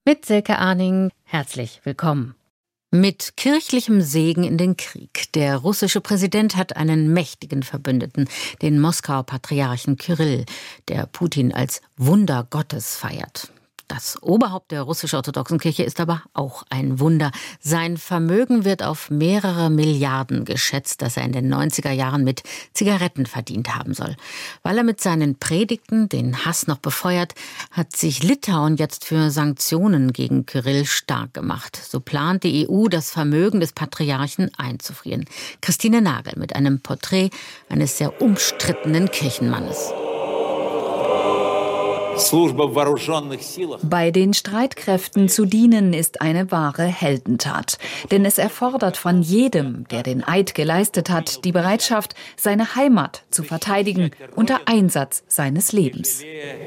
Mit Silke Arning, herzlich willkommen. Mit kirchlichem Segen in den Krieg. Der russische Präsident hat einen mächtigen Verbündeten, den Moskauer Patriarchen Kyrill, der Putin als Wunder Gottes feiert. Das Oberhaupt der russisch-orthodoxen Kirche ist aber auch ein Wunder. Sein Vermögen wird auf mehrere Milliarden geschätzt, das er in den 90er Jahren mit Zigaretten verdient haben soll. Weil er mit seinen Predigten den Hass noch befeuert, hat sich Litauen jetzt für Sanktionen gegen Kyrill stark gemacht. So plant die EU, das Vermögen des Patriarchen einzufrieren. Christine Nagel mit einem Porträt eines sehr umstrittenen Kirchenmannes. Bei den Streitkräften zu dienen ist eine wahre Heldentat. Denn es erfordert von jedem, der den Eid geleistet hat, die Bereitschaft, seine Heimat zu verteidigen unter Einsatz seines Lebens.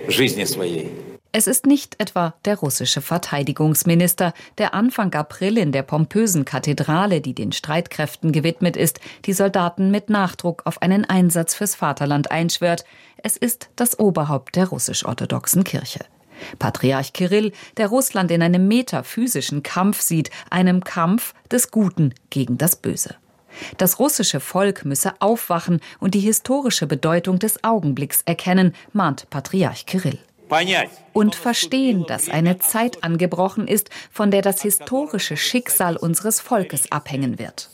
Es ist nicht etwa der russische Verteidigungsminister, der Anfang April in der pompösen Kathedrale, die den Streitkräften gewidmet ist, die Soldaten mit Nachdruck auf einen Einsatz fürs Vaterland einschwört. Es ist das Oberhaupt der russisch-orthodoxen Kirche. Patriarch Kyrill, der Russland in einem metaphysischen Kampf sieht, einem Kampf des Guten gegen das Böse. Das russische Volk müsse aufwachen und die historische Bedeutung des Augenblicks erkennen, mahnt Patriarch Kyrill. Und verstehen, dass eine Zeit angebrochen ist, von der das historische Schicksal unseres Volkes abhängen wird.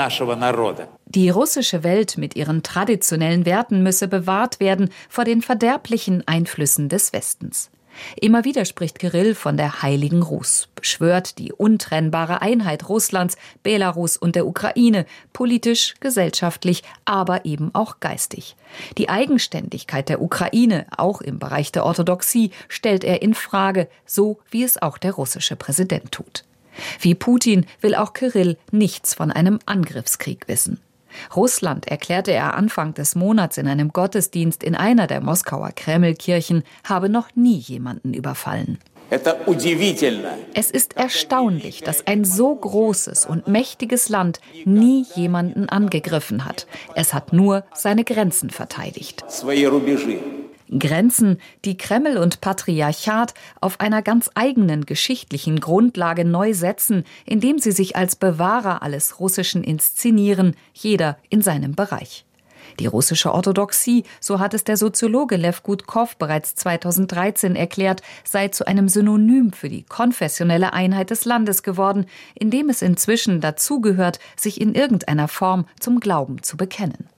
Die russische Welt mit ihren traditionellen Werten müsse bewahrt werden vor den verderblichen Einflüssen des Westens. Immer wieder spricht Kyrill von der Heiligen Rus, beschwört die untrennbare Einheit Russlands, Belarus und der Ukraine, politisch, gesellschaftlich, aber eben auch geistig. Die Eigenständigkeit der Ukraine, auch im Bereich der Orthodoxie, stellt er in Frage, so wie es auch der russische Präsident tut. Wie Putin will auch Kyrill nichts von einem Angriffskrieg wissen. Russland, erklärte er Anfang des Monats in einem Gottesdienst in einer der Moskauer Kremlkirchen, habe noch nie jemanden überfallen. Es ist erstaunlich, dass ein so großes und mächtiges Land nie jemanden angegriffen hat. Es hat nur seine Grenzen verteidigt. Grenzen, die Kreml und Patriarchat auf einer ganz eigenen geschichtlichen Grundlage neu setzen, indem sie sich als Bewahrer alles Russischen inszenieren, jeder in seinem Bereich. Die russische Orthodoxie, so hat es der Soziologe Lew Gudkow bereits 2013 erklärt, sei zu einem Synonym für die konfessionelle Einheit des Landes geworden, indem es inzwischen dazugehört, sich in irgendeiner Form zum Glauben zu bekennen.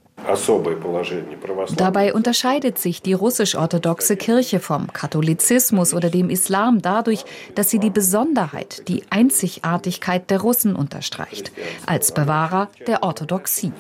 Dabei unterscheidet sich die russisch-orthodoxe Kirche vom Katholizismus oder dem Islam dadurch, dass sie die Besonderheit, die Einzigartigkeit der Russen unterstreicht, als Bewahrer der Orthodoxie.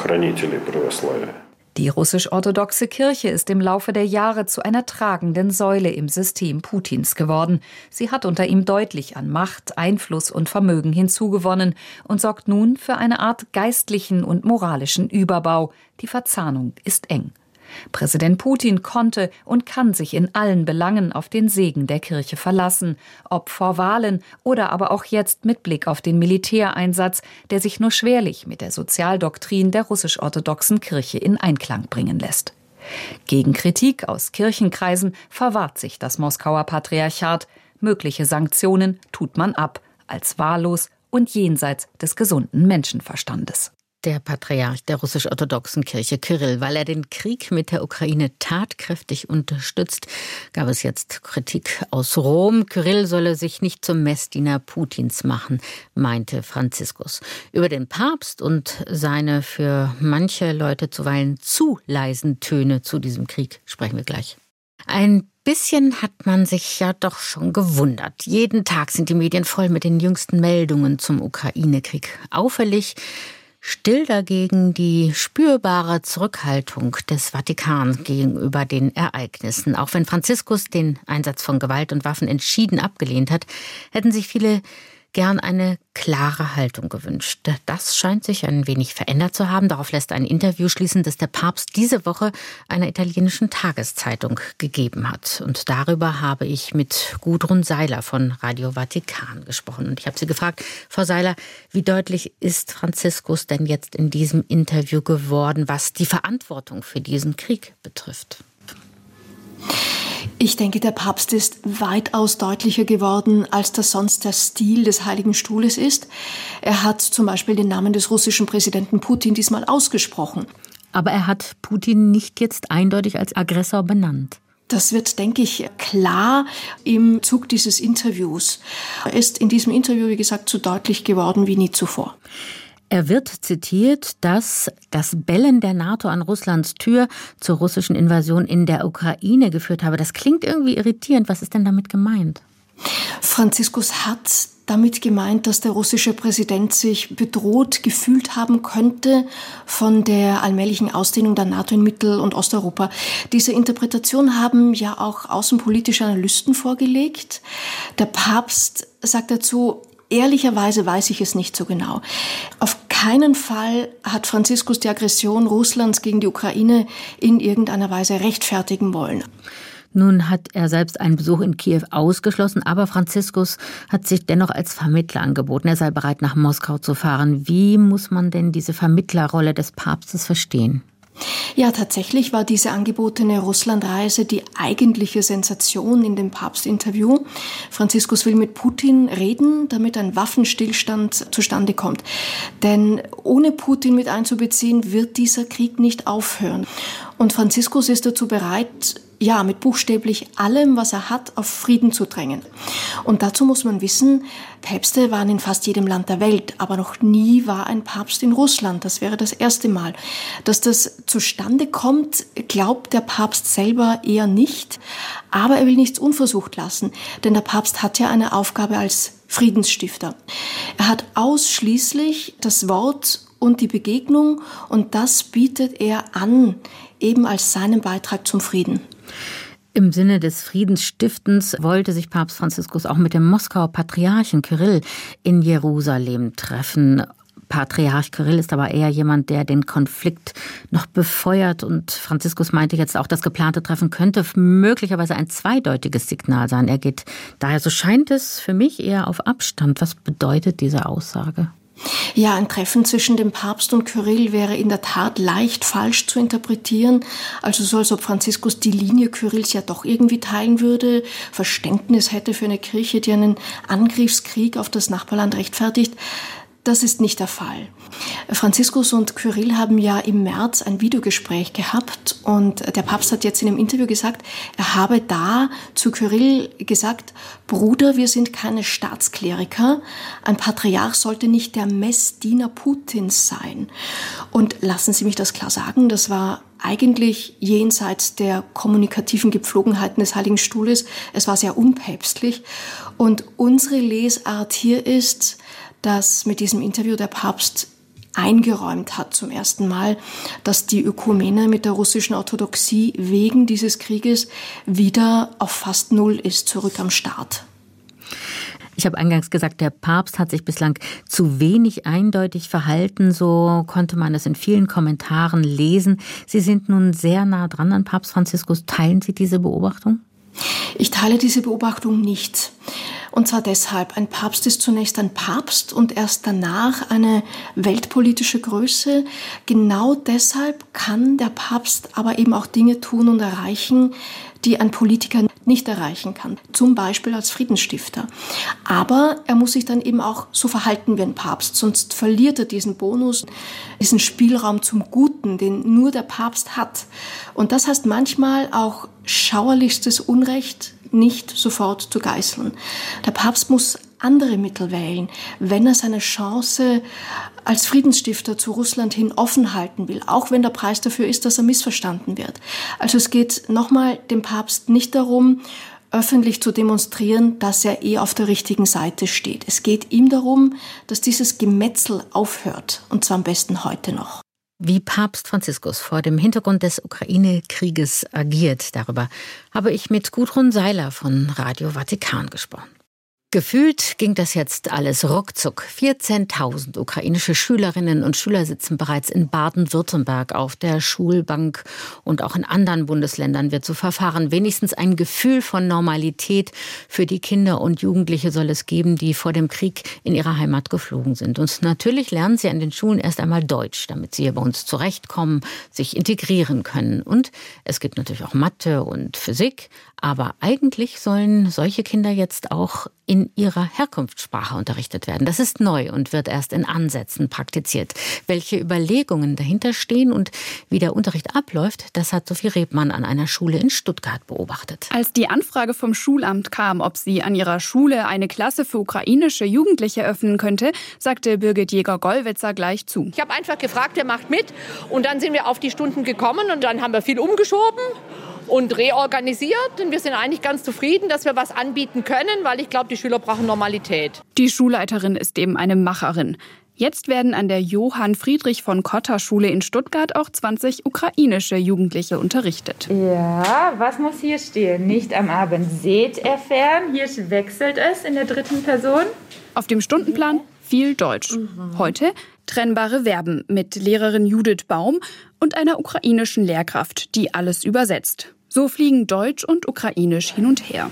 Die russisch-orthodoxe Kirche ist im Laufe der Jahre zu einer tragenden Säule im System Putins geworden. Sie hat unter ihm deutlich an Macht, Einfluss und Vermögen hinzugewonnen und sorgt nun für eine Art geistlichen und moralischen Überbau. Die Verzahnung ist eng. Präsident Putin konnte und kann sich in allen Belangen auf den Segen der Kirche verlassen, ob vor Wahlen oder aber auch jetzt mit Blick auf den Militäreinsatz, der sich nur schwerlich mit der Sozialdoktrin der russisch-orthodoxen Kirche in Einklang bringen lässt. Gegen Kritik aus Kirchenkreisen verwahrt sich das Moskauer Patriarchat. Mögliche Sanktionen tut man ab, als wahllos und jenseits des gesunden Menschenverstandes. Der Patriarch der russisch-orthodoxen Kirche Kyrill, weil er den Krieg mit der Ukraine tatkräftig unterstützt, gab es jetzt Kritik aus Rom. Kyrill solle sich nicht zum Messdiener Putins machen, meinte Franziskus. Über den Papst und seine für manche Leute zuweilen zu leisen Töne zu diesem Krieg sprechen wir gleich. Ein bisschen hat man sich ja doch schon gewundert. Jeden Tag sind die Medien voll mit den jüngsten Meldungen zum Ukraine-Krieg. Auffällig still dagegen die spürbare Zurückhaltung des Vatikan gegenüber den Ereignissen. Auch wenn Franziskus den Einsatz von Gewalt und Waffen entschieden abgelehnt hat, hätten sich viele gern eine klare Haltung gewünscht. Das scheint sich ein wenig verändert zu haben. Darauf lässt ein Interview schließen, das der Papst diese Woche einer italienischen Tageszeitung gegeben hat. Und darüber habe ich mit Gudrun Seiler von Radio Vatikan gesprochen. Und ich habe sie gefragt, Frau Seiler, wie deutlich ist Franziskus denn jetzt in diesem Interview geworden, was die Verantwortung für diesen Krieg betrifft? Ich denke, der Papst ist weitaus deutlicher geworden, als das sonst der Stil des Heiligen Stuhles ist. Er hat zum Beispiel den Namen des russischen Präsidenten Putin diesmal ausgesprochen. Aber er hat Putin nicht jetzt eindeutig als Aggressor benannt. Das wird, denke ich, klar im Zug dieses Interviews. Er ist in diesem Interview, wie gesagt, so deutlich geworden wie nie zuvor. Er wird zitiert, dass das Bellen der NATO an Russlands Tür zur russischen Invasion in der Ukraine geführt habe. Das klingt irgendwie irritierend. Was ist denn damit gemeint? Franziskus hat damit gemeint, dass der russische Präsident sich bedroht gefühlt haben könnte von der allmählichen Ausdehnung der NATO in Mittel- und Osteuropa. Diese Interpretation haben ja auch außenpolitische Analysten vorgelegt. Der Papst sagt dazu: Ehrlicherweise weiß ich es nicht so genau. Auf keinen Fall hat Franziskus die Aggression Russlands gegen die Ukraine in irgendeiner Weise rechtfertigen wollen. Nun hat er selbst einen Besuch in Kiew ausgeschlossen, aber Franziskus hat sich dennoch als Vermittler angeboten. Er sei bereit, nach Moskau zu fahren. Wie muss man denn diese Vermittlerrolle des Papstes verstehen? Ja, tatsächlich war diese angebotene Russlandreise die eigentliche Sensation in dem Papstinterview. Franziskus will mit Putin reden, damit ein Waffenstillstand zustande kommt. Denn ohne Putin mit einzubeziehen, wird dieser Krieg nicht aufhören. Und Franziskus ist dazu bereit, mit buchstäblich allem, was er hat, auf Frieden zu drängen. Und dazu muss man wissen, Päpste waren in fast jedem Land der Welt, aber noch nie war ein Papst in Russland. Das wäre das erste Mal. Dass das zustande kommt, glaubt der Papst selber eher nicht. Aber er will nichts unversucht lassen, denn der Papst hat ja eine Aufgabe als Friedensstifter. Er hat ausschließlich das Wort und die Begegnung, und das bietet er an, eben als seinen Beitrag zum Frieden. Im Sinne des Friedensstiftens wollte sich Papst Franziskus auch mit dem Moskauer Patriarchen Kyrill in Jerusalem treffen. Patriarch Kyrill ist aber eher jemand, der den Konflikt noch befeuert. Und Franziskus meinte jetzt auch, das geplante Treffen könnte möglicherweise ein zweideutiges Signal sein. Er geht daher, so scheint es für mich, eher auf Abstand. Was bedeutet diese Aussage? Ja, ein Treffen zwischen dem Papst und Kyrill wäre in der Tat leicht falsch zu interpretieren. Also so, als ob Franziskus die Linie Kyrills ja doch irgendwie teilen würde, Verständnis hätte für eine Kirche, die einen Angriffskrieg auf das Nachbarland rechtfertigt. Das ist nicht der Fall. Franziskus und Kyrill haben ja im März ein Videogespräch gehabt und der Papst hat jetzt in einem Interview gesagt, er habe da zu Kyrill gesagt: Bruder, wir sind keine Staatskleriker. Ein Patriarch sollte nicht der Messdiener Putins sein. Und lassen Sie mich das klar sagen, das war eigentlich jenseits der kommunikativen Gepflogenheiten des Heiligen Stuhles. Es war sehr unpäpstlich. Und unsere Lesart hier ist, dass mit diesem Interview der Papst eingeräumt hat zum ersten Mal, dass die Ökumene mit der russischen Orthodoxie wegen dieses Krieges wieder auf fast Null ist, zurück am Start. Ich habe eingangs gesagt, der Papst hat sich bislang zu wenig eindeutig verhalten. So konnte man es in vielen Kommentaren lesen. Sie sind nun sehr nah dran an Papst Franziskus. Teilen Sie diese Beobachtung? Ich teile diese Beobachtung nicht. Und zwar deshalb, ein Papst ist zunächst ein Papst und erst danach eine weltpolitische Größe. Genau deshalb kann der Papst aber eben auch Dinge tun und erreichen, die ein Politiker nicht erreichen kann. Zum Beispiel als Friedensstifter. Aber er muss sich dann eben auch so verhalten wie ein Papst, sonst verliert er diesen Bonus, diesen Spielraum zum Guten, den nur der Papst hat. Und das heißt manchmal auch schauerlichstes Unrecht nicht sofort zu geißeln. Der Papst muss andere Mittel wählen, wenn er seine Chance als Friedensstifter zu Russland hin offen halten will, auch wenn der Preis dafür ist, dass er missverstanden wird. Also es geht nochmal dem Papst nicht darum, öffentlich zu demonstrieren, dass er auf der richtigen Seite steht. Es geht ihm darum, dass dieses Gemetzel aufhört, und zwar am besten heute noch. Wie Papst Franziskus vor dem Hintergrund des Ukraine-Krieges agiert, darüber habe ich mit Gudrun Seiler von Radio Vatikan gesprochen. Gefühlt ging das jetzt alles ruckzuck. 14.000 ukrainische Schülerinnen und Schüler sitzen bereits in Baden-Württemberg auf der Schulbank. Und auch in anderen Bundesländern wird so verfahren. Wenigstens ein Gefühl von Normalität für die Kinder und Jugendliche soll es geben, die vor dem Krieg in ihre Heimat geflogen sind. Und natürlich lernen sie an den Schulen erst einmal Deutsch, damit sie hier bei uns zurechtkommen, sich integrieren können. Und es gibt natürlich auch Mathe und Physik. Aber eigentlich sollen solche Kinder jetzt auch in ihrer Herkunftssprache unterrichtet werden. Das ist neu und wird erst in Ansätzen praktiziert. Welche Überlegungen dahinter stehen und wie der Unterricht abläuft, das hat Sophie Rebmann an einer Schule in Stuttgart beobachtet. Als die Anfrage vom Schulamt kam, ob sie an ihrer Schule eine Klasse für ukrainische Jugendliche öffnen könnte, sagte Birgit Jäger-Gollwitzer gleich zu. Ich habe einfach gefragt, wer macht mit? Und dann sind wir auf die Stunden gekommen und dann haben wir viel umgeschoben und reorganisiert. Und wir sind eigentlich ganz zufrieden, dass wir was anbieten können, weil ich glaube, die Schüler brauchen Normalität. Die Schulleiterin ist eben eine Macherin. Jetzt werden an der Johann Friedrich von Cotta Schule in Stuttgart auch 20 ukrainische Jugendliche unterrichtet. Ja, was muss hier stehen? Nicht am Abend seht erfahren. Hier wechselt es in der dritten Person. Auf dem Stundenplan viel Deutsch. Heute trennbare Verben mit Lehrerin Judith Baum und einer ukrainischen Lehrkraft, die alles übersetzt. So fliegen Deutsch und Ukrainisch hin und her.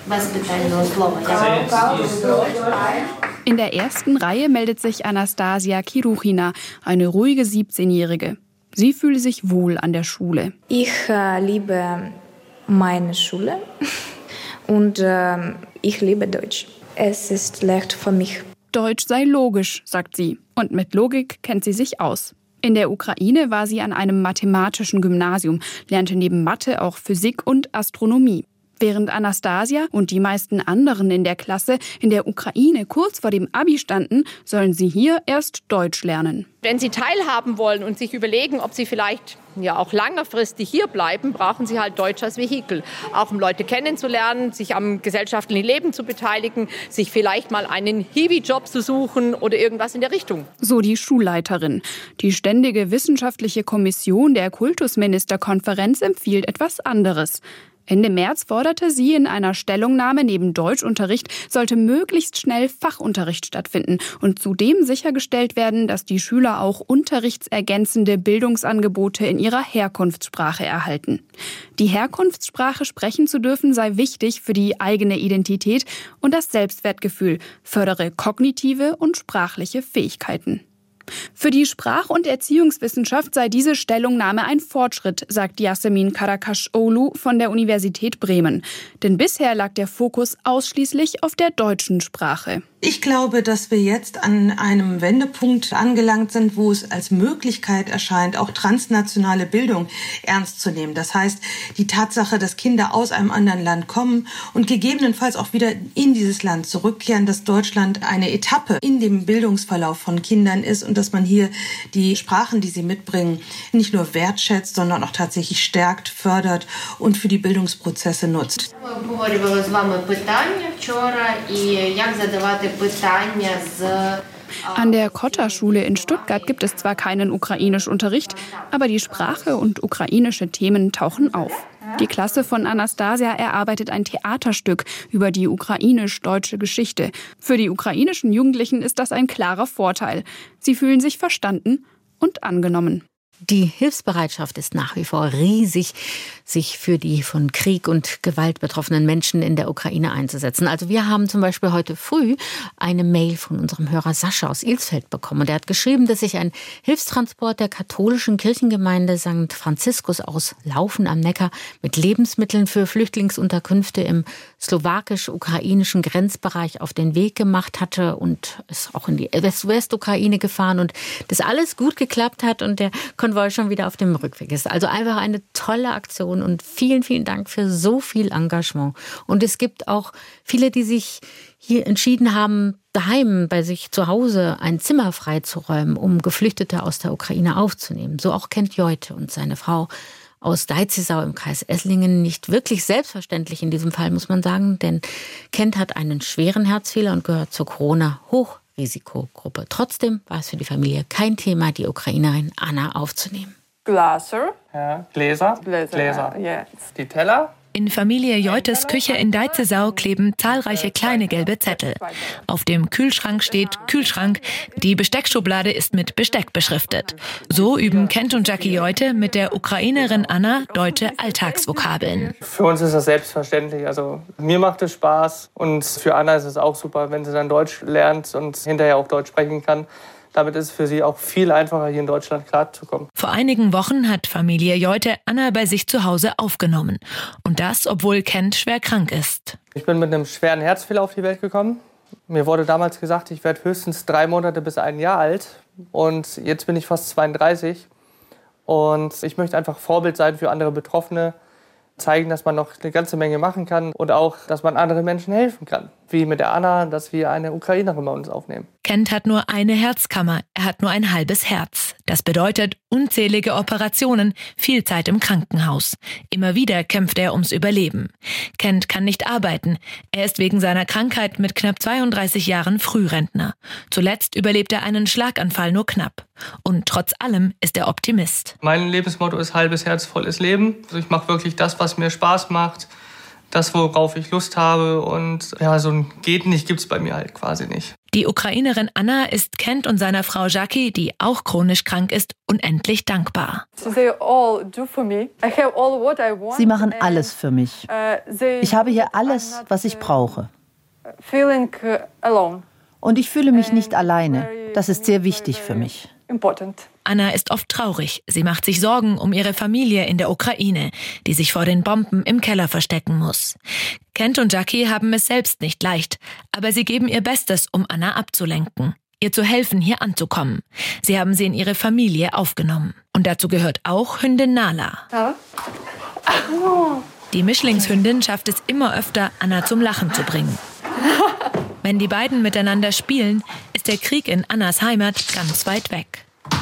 In der ersten Reihe meldet sich Anastasia Kiruchina, eine ruhige 17-Jährige. Sie fühle sich wohl an der Schule. Ich liebe meine Schule und ich liebe Deutsch. Es ist leicht für mich. Deutsch sei logisch, sagt sie. Und mit Logik kennt sie sich aus. In der Ukraine war sie an einem mathematischen Gymnasium, lernte neben Mathe auch Physik und Astronomie. Während Anastasia und die meisten anderen in der Klasse in der Ukraine kurz vor dem Abi standen, sollen sie hier erst Deutsch lernen. Wenn sie teilhaben wollen und sich überlegen, ob sie vielleicht auch längerfristig hier bleiben, brauchen sie halt Deutsch als Vehikel. Auch um Leute kennenzulernen, sich am gesellschaftlichen Leben zu beteiligen, sich vielleicht mal einen Hiwi-Job zu suchen oder irgendwas in der Richtung. So die Schulleiterin. Die Ständige Wissenschaftliche Kommission der Kultusministerkonferenz empfiehlt etwas anderes. Ende März forderte sie in einer Stellungnahme, neben Deutschunterricht sollte möglichst schnell Fachunterricht stattfinden und zudem sichergestellt werden, dass die Schüler auch unterrichtsergänzende Bildungsangebote in ihrer Herkunftssprache erhalten. Die Herkunftssprache sprechen zu dürfen sei wichtig für die eigene Identität und das Selbstwertgefühl, fördere kognitive und sprachliche Fähigkeiten. Für die Sprach- und Erziehungswissenschaft sei diese Stellungnahme ein Fortschritt, sagt Yasemin Karakaş-Oğlu von der Universität Bremen. Denn bisher lag der Fokus ausschließlich auf der deutschen Sprache. Ich glaube, dass wir jetzt an einem Wendepunkt angelangt sind, wo es als Möglichkeit erscheint, auch transnationale Bildung ernst zu nehmen. Das heißt, die Tatsache, dass Kinder aus einem anderen Land kommen und gegebenenfalls auch wieder in dieses Land zurückkehren, dass Deutschland eine Etappe in dem Bildungsverlauf von Kindern ist und dass man hier die Sprachen, die sie mitbringen, nicht nur wertschätzt, sondern auch tatsächlich stärkt, fördert und für die Bildungsprozesse nutzt. An der Cotta-Schule in Stuttgart gibt es zwar keinen Ukrainischunterricht, aber die Sprache und ukrainische Themen tauchen auf. Die Klasse von Anastasia erarbeitet ein Theaterstück über die ukrainisch-deutsche Geschichte. Für die ukrainischen Jugendlichen ist das ein klarer Vorteil. Sie fühlen sich verstanden und angenommen. Die Hilfsbereitschaft ist nach wie vor riesig, sich für die von Krieg und Gewalt betroffenen Menschen in der Ukraine einzusetzen. Also wir haben zum Beispiel heute früh eine Mail von unserem Hörer Sascha aus Ilsfeld bekommen. Und er hat geschrieben, dass sich ein Hilfstransport der katholischen Kirchengemeinde St. Franziskus aus Laufen am Neckar mit Lebensmitteln für Flüchtlingsunterkünfte im slowakisch-ukrainischen Grenzbereich auf den Weg gemacht hatte und ist auch in die Westukraine gefahren und das alles gut geklappt hat und der Konvoi schon wieder auf dem Rückweg ist. Also einfach eine tolle Aktion und vielen, vielen Dank für so viel Engagement. Und es gibt auch viele, die sich hier entschieden haben, daheim bei sich zu Hause ein Zimmer freizuräumen, um Geflüchtete aus der Ukraine aufzunehmen. So auch Kent Joite und seine Frau aus Deizisau im Kreis Esslingen. Nicht wirklich selbstverständlich in diesem Fall, muss man sagen, denn Kent hat einen schweren Herzfehler und gehört zur Corona-Hochrisikogruppe. Trotzdem war es für die Familie kein Thema, die Ukrainerin Anna aufzunehmen. Gläser. Ja, Gläser. Gläser. Ja. Die Teller. In Familie Joites Küche in Deizesau kleben zahlreiche kleine gelbe Zettel. Auf dem Kühlschrank steht Kühlschrank. Die Besteckschublade ist mit Besteck beschriftet. So üben Kent und Jackie Joite mit der Ukrainerin Anna deutsche Alltagsvokabeln. Für uns ist das selbstverständlich. Also mir macht es Spaß und für Anna ist es auch super, wenn sie dann Deutsch lernt und hinterher auch Deutsch sprechen kann. Damit ist es für sie auch viel einfacher, hier in Deutschland klarzukommen. Vor einigen Wochen hat Familie Joite Anna bei sich zu Hause aufgenommen. Und das, obwohl Kent schwer krank ist. Ich bin mit einem schweren Herzfehler auf die Welt gekommen. Mir wurde damals gesagt, ich werde höchstens 3 Monate bis 1 Jahr alt. Und jetzt bin ich fast 32. Und ich möchte einfach Vorbild sein für andere Betroffene. Zeigen, dass man noch eine ganze Menge machen kann und auch, dass man anderen Menschen helfen kann. Wie mit der Anna, dass wir eine Ukrainerin bei uns aufnehmen. Kent hat nur eine Herzkammer, er hat nur ein halbes Herz. Das bedeutet unzählige Operationen, viel Zeit im Krankenhaus. Immer wieder kämpft er ums Überleben. Kent kann nicht arbeiten. Er ist wegen seiner Krankheit mit knapp 32 Jahren Frührentner. Zuletzt überlebt er einen Schlaganfall nur knapp. Und trotz allem ist er Optimist. Mein Lebensmotto ist halbes Herz, volles Leben. Also ich mache wirklich das, was mir Spaß macht, das, worauf ich Lust habe. Und ja, so ein geht nicht gibt's bei mir halt quasi nicht. Die Ukrainerin Anna ist Kent und seiner Frau Jackie, die auch chronisch krank ist, unendlich dankbar. Sie machen alles für mich. Ich habe hier alles, was ich brauche. Und ich fühle mich nicht alleine. Das ist sehr wichtig für mich. Anna ist oft traurig. Sie macht sich Sorgen um ihre Familie in der Ukraine, die sich vor den Bomben im Keller verstecken muss. Kent und Jackie haben es selbst nicht leicht, aber sie geben ihr Bestes, um Anna abzulenken, ihr zu helfen, hier anzukommen. Sie haben sie in ihre Familie aufgenommen. Und dazu gehört auch Hündin Nala. Die Mischlingshündin schafft es immer öfter, Anna zum Lachen zu bringen. Wenn die beiden miteinander spielen, ist der Krieg in Annas Heimat ganz weit weg.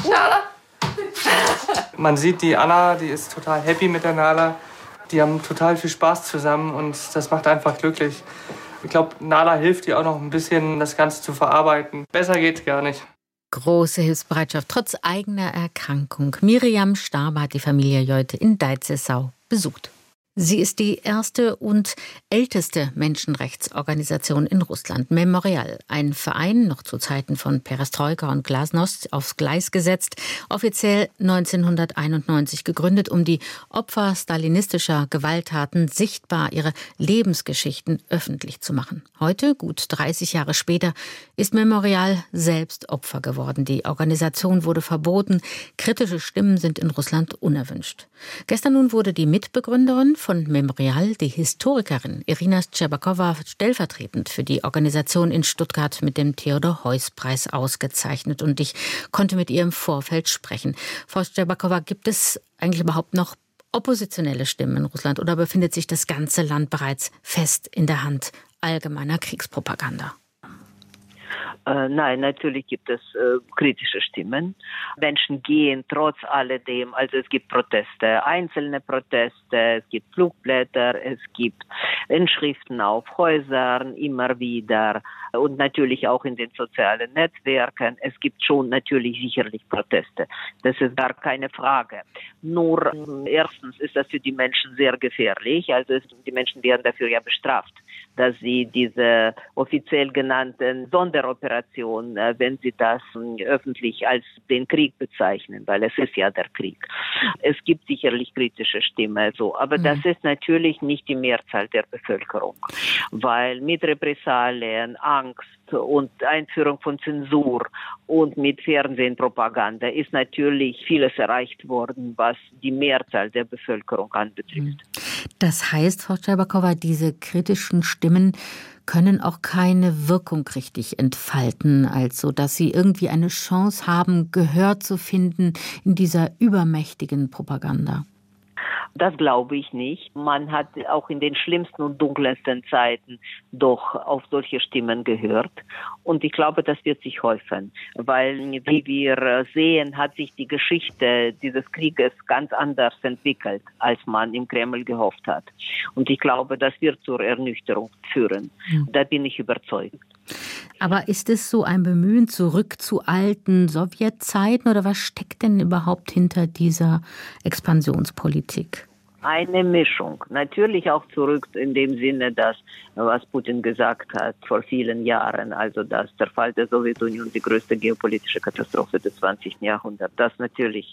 Man sieht die Anna, die ist total happy mit der Nala. Die haben total viel Spaß zusammen und das macht einfach glücklich. Ich glaube, Nala hilft ihr auch noch ein bisschen, das Ganze zu verarbeiten. Besser geht's gar nicht. Große Hilfsbereitschaft trotz eigener Erkrankung. Miriam Starber hat die Familie Joite in Deizesau besucht. Sie ist die erste und älteste Menschenrechtsorganisation in Russland, Memorial. Ein Verein, noch zu Zeiten von Perestroika und Glasnost aufs Gleis gesetzt, offiziell 1991 gegründet, um die Opfer stalinistischer Gewalttaten sichtbar, ihre Lebensgeschichten öffentlich zu machen. Heute, gut 30 Jahre später, ist Memorial selbst Opfer geworden. Die Organisation wurde verboten. Kritische Stimmen sind in Russland unerwünscht. Gestern nun wurde die Mitbegründerin von Memorial, die Historikerin Irina Szczerbakowa, stellvertretend für die Organisation in Stuttgart mit dem Theodor-Heuss-Preis ausgezeichnet. Und ich konnte mit ihr im Vorfeld sprechen. Frau Szczerbakowa, gibt es eigentlich überhaupt noch oppositionelle Stimmen in Russland oder befindet sich das ganze Land bereits fest in der Hand allgemeiner Kriegspropaganda? Nein, natürlich gibt es kritische Stimmen. Menschen gehen trotz alledem, also es gibt Proteste, einzelne Proteste, es gibt Flugblätter, es gibt Inschriften auf Häusern immer wieder und natürlich auch in den sozialen Netzwerken. Es gibt schon natürlich sicherlich Proteste. Das ist gar keine Frage. Nur erstens ist das für die Menschen sehr gefährlich. Also die Menschen werden dafür ja bestraft, dass sie diese offiziell genannten Sonderoperationen, wenn sie das öffentlich als den Krieg bezeichnen, weil es ist ja der Krieg. Es gibt sicherlich kritische Stimmen, so, aber das ist natürlich nicht die Mehrzahl der Bevölkerung, weil mit Repressalien, Angst und Einführung von Zensur und mit Fernsehpropaganda ist natürlich vieles erreicht worden, was die Mehrzahl der Bevölkerung anbetrifft. Das heißt, Frau Szczerbakowa, diese kritischen Stimmen können auch keine Wirkung richtig entfalten, also dass sie irgendwie eine Chance haben, Gehör zu finden in dieser übermächtigen Propaganda. Das glaube ich nicht. Man hat auch in den schlimmsten und dunkelsten Zeiten doch auf solche Stimmen gehört. Und ich glaube, das wird sich häufen, weil, wie wir sehen, hat sich die Geschichte dieses Krieges ganz anders entwickelt, als man im Kreml gehofft hat. Und ich glaube, das wird zur Ernüchterung führen. Da bin ich überzeugt. Aber ist es so ein Bemühen zurück zu alten Sowjetzeiten oder was steckt denn überhaupt hinter dieser Expansionspolitik? Eine Mischung. Natürlich auch zurück in dem Sinne, dass, was Putin gesagt hat vor vielen Jahren, also dass der Fall der Sowjetunion die größte geopolitische Katastrophe des 20. Jahrhunderts, das natürlich.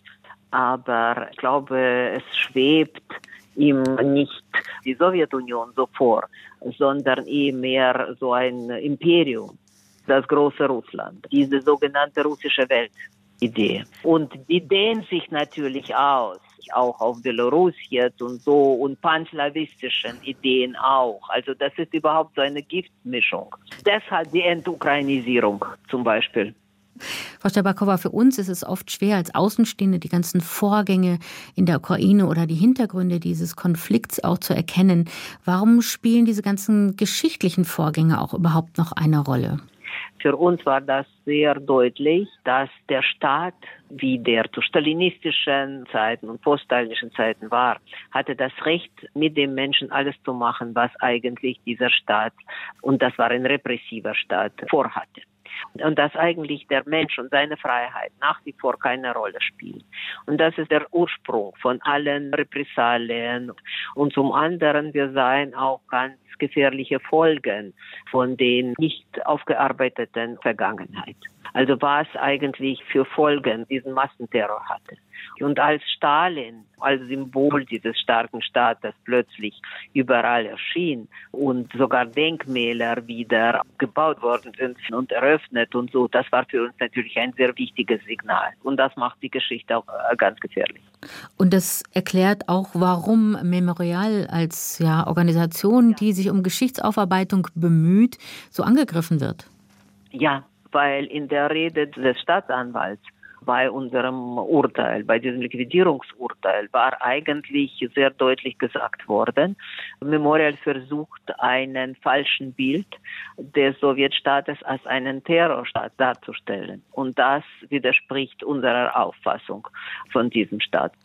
Aber ich glaube, es schwebt ihm nicht die Sowjetunion so vor, sondern mehr so ein Imperium, das große Russland, diese sogenannte russische Weltidee. Und die dehnt sich natürlich aus, auch auf Belarus jetzt und so, und panslawistischen Ideen auch. Also das ist überhaupt so eine Giftmischung. Deshalb die Entukrainisierung zum Beispiel. Frau Szczerbakowa, für uns ist es oft schwer, als Außenstehende die ganzen Vorgänge in der Ukraine oder die Hintergründe dieses Konflikts auch zu erkennen. Warum spielen diese ganzen geschichtlichen Vorgänge auch überhaupt noch eine Rolle? Für uns war das sehr deutlich, dass der Staat, wie der zu stalinistischen Zeiten und poststalinischen Zeiten war, hatte das Recht, mit dem Menschen alles zu machen, was eigentlich dieser Staat, und das war ein repressiver Staat, vorhatte. Und dass eigentlich der Mensch und seine Freiheit nach wie vor keine Rolle spielen. Und das ist der Ursprung von allen Repressalien. Und zum anderen, wir sahen auch ganz gefährliche Folgen von den nicht aufgearbeiteten Vergangenheit. Also was eigentlich für Folgen diesen Massenterror hatte. Und als Stalin, als Symbol dieses starken Staates plötzlich überall erschien und sogar Denkmäler wieder gebaut worden sind und eröffnet und so, das war für uns natürlich ein sehr wichtiges Signal. Und das macht die Geschichte auch ganz gefährlich. Und das erklärt auch, warum Memorial als Organisation, die sich um Geschichtsaufarbeitung bemüht, so angegriffen wird. Ja, weil in der Rede des Staatsanwalts bei unserem Urteil, bei diesem Liquidierungsurteil, war eigentlich sehr deutlich gesagt worden, Memorial versucht, einen falschen Bild des Sowjetstaates als einen Terrorstaat darzustellen. Und das widerspricht unserer Auffassung von diesem Staat.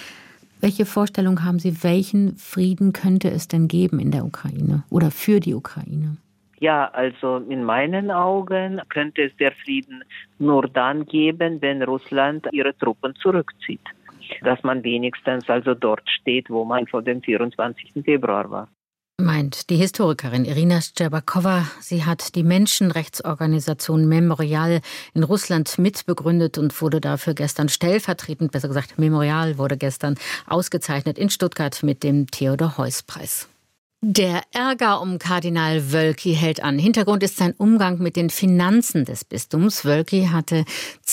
Welche Vorstellung haben Sie, welchen Frieden könnte es denn geben in der Ukraine oder für die Ukraine? Ja, also in meinen Augen könnte es der Frieden nur dann geben, wenn Russland ihre Truppen zurückzieht. Dass man wenigstens also dort steht, wo man vor dem 24. Februar war. Meint die Historikerin Irina Szczerbakowa. Sie hat die Menschenrechtsorganisation Memorial in Russland mitbegründet und wurde dafür gestern stellvertretend, besser gesagt Memorial wurde gestern ausgezeichnet in Stuttgart mit dem Theodor-Heuss-Preis. Der Ärger um Kardinal Wölki hält an. Hintergrund ist sein Umgang mit den Finanzen des Bistums. Wölki hatte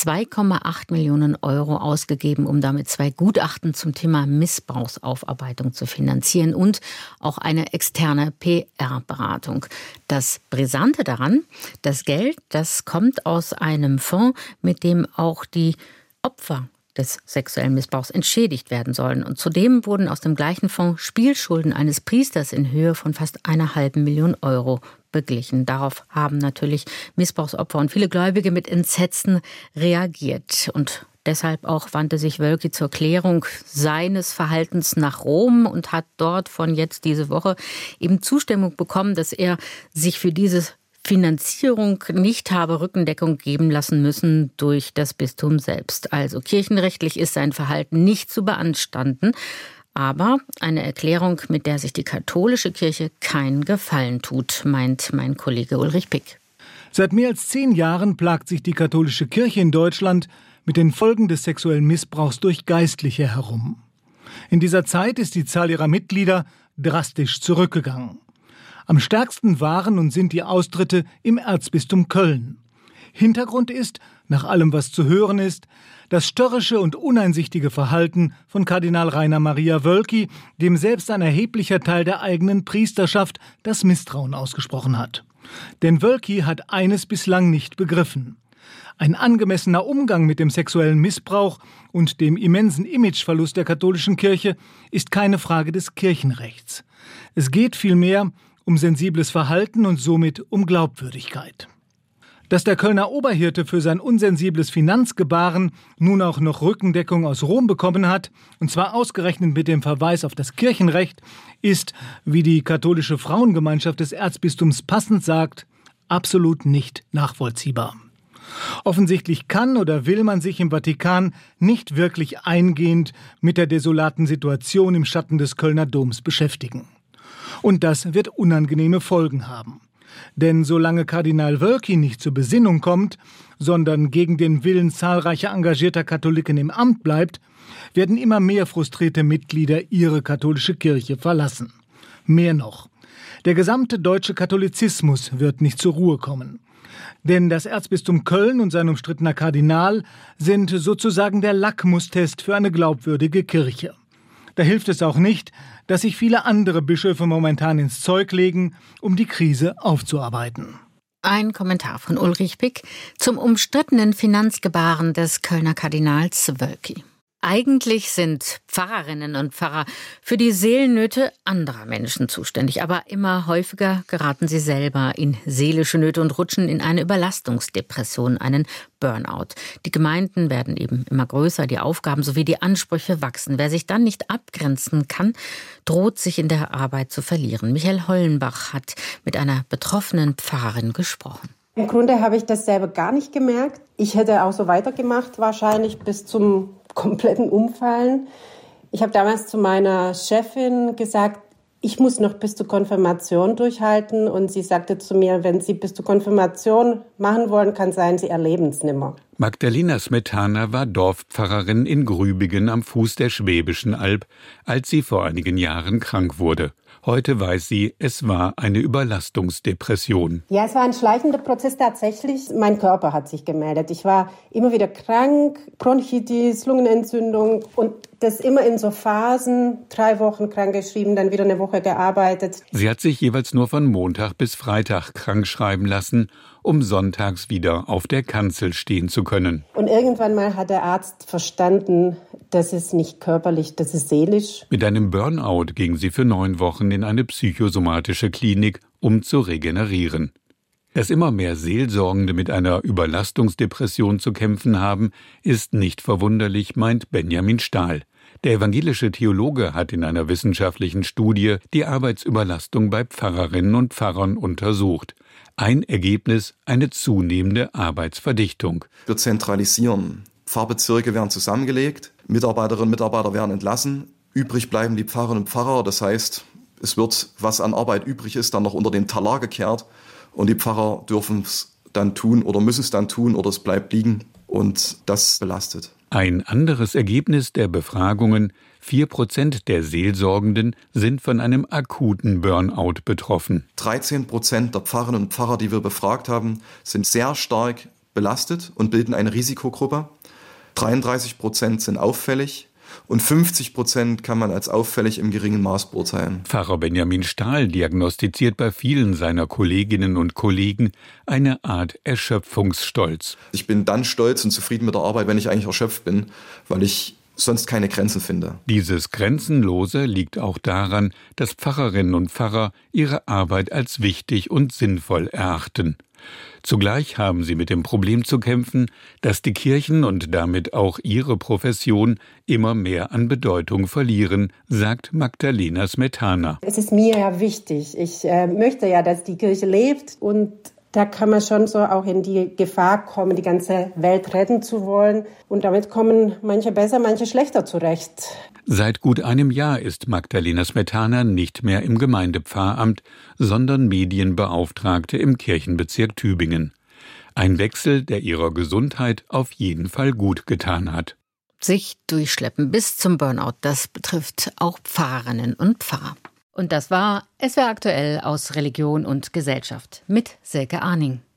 2,8 Millionen Euro ausgegeben, um damit 2 Gutachten zum Thema Missbrauchsaufarbeitung zu finanzieren und auch eine externe PR-Beratung. Das Brisante daran, das Geld, das kommt aus einem Fonds, mit dem auch die Opfer des sexuellen Missbrauchs entschädigt werden sollen. Und zudem wurden aus dem gleichen Fonds Spielschulden eines Priesters in Höhe von fast 1,5 Million Euro beglichen. Darauf haben natürlich Missbrauchsopfer und viele Gläubige mit Entsetzen reagiert. Und deshalb auch wandte sich Wölki zur Klärung seines Verhaltens nach Rom und hat dort von jetzt diese Woche eben Zustimmung bekommen, dass er sich für dieses Finanzierung nicht habe Rückendeckung geben lassen müssen durch das Bistum selbst. Also kirchenrechtlich ist sein Verhalten nicht zu beanstanden, aber eine Erklärung, mit der sich die katholische Kirche keinen Gefallen tut, meint mein Kollege Ulrich Pick. Seit mehr als 10 Jahren plagt sich die katholische Kirche in Deutschland mit den Folgen des sexuellen Missbrauchs durch Geistliche herum. In dieser Zeit ist die Zahl ihrer Mitglieder drastisch zurückgegangen. Am stärksten waren und sind die Austritte im Erzbistum Köln. Hintergrund ist, nach allem was zu hören ist, das störrische und uneinsichtige Verhalten von Kardinal Rainer Maria Wölki, dem selbst ein erheblicher Teil der eigenen Priesterschaft das Misstrauen ausgesprochen hat. Denn Wölki hat eines bislang nicht begriffen. Ein angemessener Umgang mit dem sexuellen Missbrauch und dem immensen Imageverlust der katholischen Kirche ist keine Frage des Kirchenrechts. Es geht vielmehr um sensibles Verhalten und somit um Glaubwürdigkeit. Dass der Kölner Oberhirte für sein unsensibles Finanzgebaren nun auch noch Rückendeckung aus Rom bekommen hat, und zwar ausgerechnet mit dem Verweis auf das Kirchenrecht, ist, wie die katholische Frauengemeinschaft des Erzbistums passend sagt, absolut nicht nachvollziehbar. Offensichtlich kann oder will man sich im Vatikan nicht wirklich eingehend mit der desolaten Situation im Schatten des Kölner Doms beschäftigen. Und das wird unangenehme Folgen haben. Denn solange Kardinal Wölki nicht zur Besinnung kommt, sondern gegen den Willen zahlreicher engagierter Katholiken im Amt bleibt, werden immer mehr frustrierte Mitglieder ihre katholische Kirche verlassen. Mehr noch. Der gesamte deutsche Katholizismus wird nicht zur Ruhe kommen. Denn das Erzbistum Köln und sein umstrittener Kardinal sind sozusagen der Lackmustest für eine glaubwürdige Kirche. Da hilft es auch nicht, dass sich viele andere Bischöfe momentan ins Zeug legen, um die Krise aufzuarbeiten. Ein Kommentar von Ulrich Pick zum umstrittenen Finanzgebaren des Kölner Kardinals Wölki. Eigentlich sind Pfarrerinnen und Pfarrer für die Seelennöte anderer Menschen zuständig, aber immer häufiger geraten sie selber in seelische Nöte und rutschen in eine Überlastungsdepression, einen Burnout. Die Gemeinden werden eben immer größer, die Aufgaben sowie die Ansprüche wachsen. Wer sich dann nicht abgrenzen kann, droht sich in der Arbeit zu verlieren. Michael Hollenbach hat mit einer betroffenen Pfarrerin gesprochen. Im Grunde habe ich das selber gar nicht gemerkt. Ich hätte auch so weitergemacht, wahrscheinlich bis zum kompletten Umfallen. Ich habe damals zu meiner Chefin gesagt, ich muss noch bis zur Konfirmation durchhalten. Und sie sagte zu mir, wenn Sie bis zur Konfirmation machen wollen, kann sein, Sie erleben es nimmer. Magdalena Smetana war Dorfpfarrerin in Grübigen am Fuß der Schwäbischen Alb, als sie vor einigen Jahren krank wurde. Heute weiß sie, es war eine Überlastungsdepression. Ja, es war ein schleichender Prozess tatsächlich. Mein Körper hat sich gemeldet. Ich war immer wieder krank, Bronchitis, Lungenentzündung und das immer in so Phasen, 3 Wochen krankgeschrieben, dann wieder eine Woche gearbeitet. Sie hat sich jeweils nur von Montag bis Freitag krank schreiben lassen, um sonntags wieder auf der Kanzel stehen zu können. Und irgendwann mal hat der Arzt verstanden, das ist nicht körperlich, das ist seelisch. Mit einem Burnout ging sie für 9 Wochen in eine psychosomatische Klinik, um zu regenerieren. Dass immer mehr Seelsorgende mit einer Überlastungsdepression zu kämpfen haben, ist nicht verwunderlich, meint Benjamin Stahl. Der evangelische Theologe hat in einer wissenschaftlichen Studie die Arbeitsüberlastung bei Pfarrerinnen und Pfarrern untersucht. Ein Ergebnis: eine zunehmende Arbeitsverdichtung. Wir zentralisieren. Pfarrbezirke werden zusammengelegt, Mitarbeiterinnen und Mitarbeiter werden entlassen, übrig bleiben die Pfarrerinnen und Pfarrer. Das heißt, es wird, was an Arbeit übrig ist, dann noch unter den Talar gekehrt und die Pfarrer dürfen es dann tun oder müssen es dann tun oder es bleibt liegen und das belastet. Ein anderes Ergebnis der Befragungen: 4% der Seelsorgenden sind von einem akuten Burnout betroffen. 13% der Pfarrerinnen und Pfarrer, die wir befragt haben, sind sehr stark belastet und bilden eine Risikogruppe. 33% sind auffällig und 50% kann man als auffällig im geringen Maß beurteilen. Pfarrer Benjamin Stahl diagnostiziert bei vielen seiner Kolleginnen und Kollegen eine Art Erschöpfungsstolz. Ich bin dann stolz und zufrieden mit der Arbeit, wenn ich eigentlich erschöpft bin, weil ich sonst keine Grenzen finde. Dieses Grenzenlose liegt auch daran, dass Pfarrerinnen und Pfarrer ihre Arbeit als wichtig und sinnvoll erachten. Zugleich haben sie mit dem Problem zu kämpfen, dass die Kirchen und damit auch ihre Profession immer mehr an Bedeutung verlieren, sagt Magdalena Smetana. Es ist mir ja wichtig. Ich möchte ja, dass die Kirche lebt und da kann man schon so auch in die Gefahr kommen, die ganze Welt retten zu wollen. Und damit kommen manche besser, manche schlechter zurecht. Seit gut einem Jahr ist Magdalena Smetana nicht mehr im Gemeindepfarramt, sondern Medienbeauftragte im Kirchenbezirk Tübingen. Ein Wechsel, der ihrer Gesundheit auf jeden Fall gut getan hat. Sich durchschleppen bis zum Burnout, das betrifft auch Pfarrerinnen und Pfarrer. Und das war SWR aktuell aus Religion und Gesellschaft mit Silke Arning.